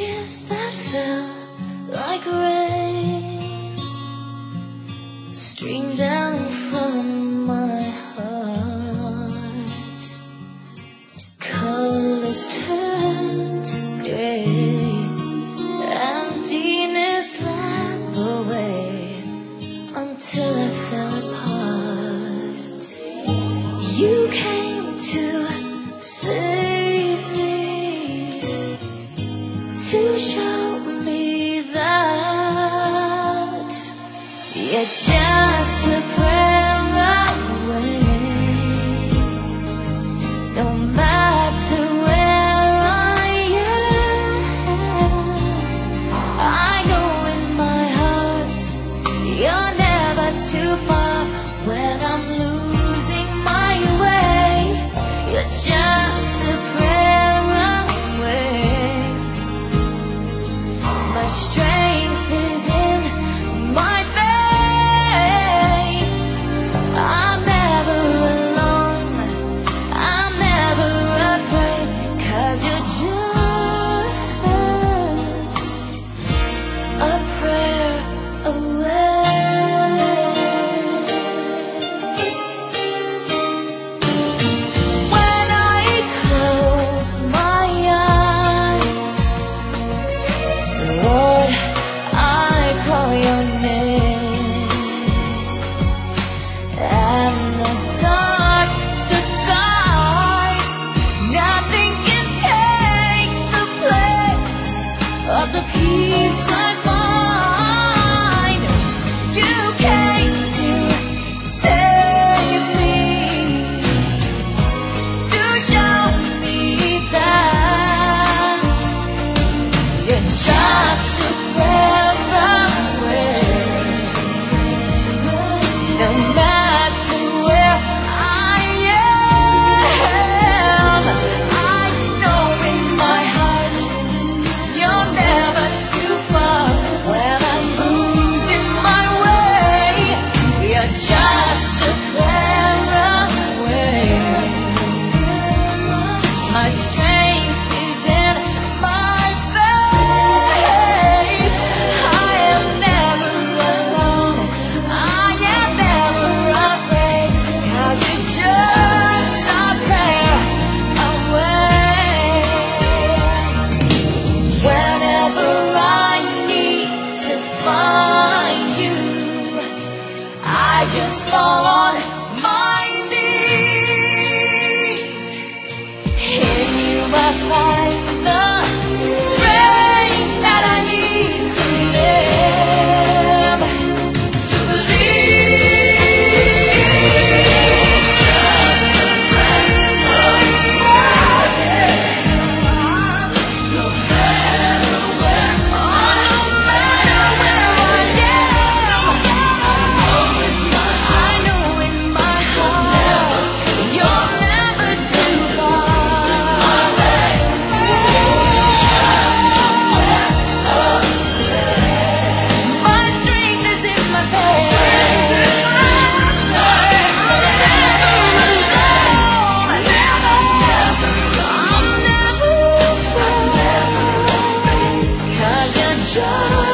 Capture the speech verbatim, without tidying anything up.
tears that fell like rain streamed down from my heart. Colors turned gray, emptiness led away until I fell apart. You came to save me, to show me that you're just a prayer away. No matter where I am, I know in my heart you're never too far. When I'm losing my way, you're just a prayer away. My strength is in my faith. I'm never alone, I'm never afraid, 'cause you're just a prayer away. When I close my eyes, Lord, I call your name, and the dark subsides. Nothing can take the place of the peace I find. You came to save me, to show me that you're just a prayer away. No matter where I am, I know in my heart you're never too far. When I'm losing my way, you're just a prayer away. My strength is in my faith. I am never alone, I am never afraid, 'cause you're just a prayer away. Whenever I need to find you, I just fall on my knees. In you I find the strength that I need to live, to believe. Just a prayer away. No matter where, oh, no matter where I am, I know in my heart you're never too far. My strength is in my faith. I'm never alone, I'm never afraid, 'cause you're just